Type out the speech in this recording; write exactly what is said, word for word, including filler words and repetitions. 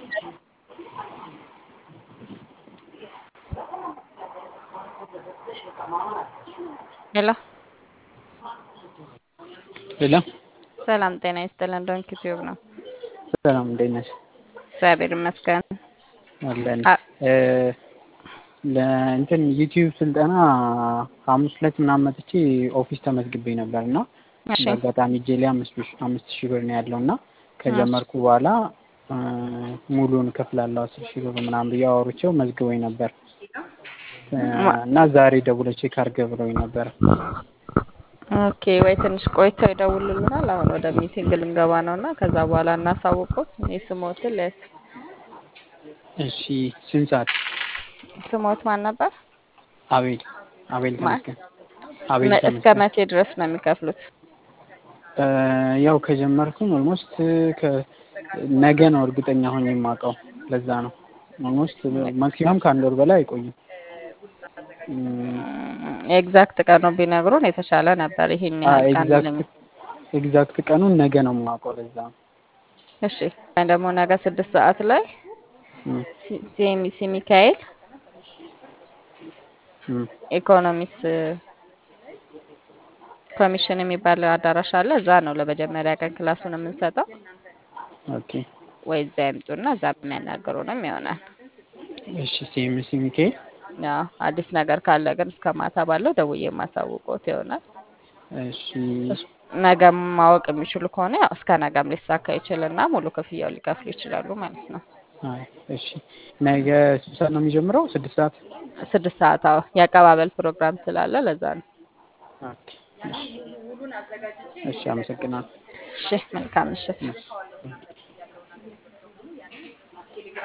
ሄሎ ሄሎ ሰላም ጤና ይስጥልን። ዶንኪ ቲዩብ ነው። ሰላም እንዴት ነሽ? እግዚአብሔር ይመስገን። አለን አ- እ ለእንትን ዩቲዩብ ስልጠና ሐሙስ ዕለት ምናምን መጥቼ ኦፊስ ተመዝግቤ ነበር እና እሺ በአጋጣሚ እጄ ላይ አምስት ሺህ አምስት ሺህ ብር ነው ያለው እና እሺ ከጀመርኩ በኋላ እ ሙሉውን እከፍላለሁ አስር ሺህ ብር ምናምን ብዬ አወርቼው መዝግቦኝ ነበር እ ማ- እና ዛሬ ደውለህ ቼክ አድርገህ ብለውኝ ነበር። ኦኬ ወይ ትንሽ ቆይተው ይደውሉልናል። አሁን ወደ ሚቲንግ ልንገባ ነው እና ከዛ በኋላ እናሳውቁት። እኔ ስሞትን ለስ እሺ ስንት ሰዓት? ስሞት ማን ነበር? አቤል አቤል ማን? ተመስገን አቤል መ- እስከ ተመስገን። መቼ ድረስ ነው የሚከፍሉት? እ ያው ከጀመርኩም ኦልሞስት ነገ ነው እርግጠኛ ሆኜ የማውቀው። ለዛ ነው ኦልሞስት ማክሲማም ከአንድ ወር በላይ አይቆይም። እም፣ ኤግዛክት ቀኑ ቢነግሩን የተሻለ ነበር። ይሄን አ ያህል ቀን ኤግዛክት ልኝ። ኤግዛክት ቀኑን ነገ ነው የማውቀው። ለዛ ነው። እሺ ደግሞ ነገ ስድስት ሰዓት ላይ እም፣ ሲኤምሲ ሚካኤል እም፣ ኢኮኖሚክስ ኮሚሽን የሚባል አዳራሽ አለ። እዛ ነው ለመጀመሪያ ቀን ክላሱን የምንሰጠው። ኦኬ ወይ እዛ ይምጡና እዛ የሚያናግሩንም ይሆናል። እሺ ሲኤምሲ ሚካኤል። ያው አዲስ ነገር ካለ ግን እስከ ማታ ባለው ደውዬ የማሳውቆት ይሆናል። እሺ እስ- ነገም ማወቅ የሚችሉ ከሆነ ያው እስከ ነገም ሊሳካ ይችልና ሙሉ ክፍያው ሊከፍሉ ይችላሉ ማለት ነው። አይ እሺ ነገ ስንት ሰዓት ነው የሚጀምረው? ስድስት ሰዓት። ስድስት ሰዓት አዎ፣ የአቀባበል ፕሮግራም ስላለ ለዛ ነው። ኦኬ እሺ እሺ አመሰግናለሁ። እሺ መልካም ምሽት። እሺ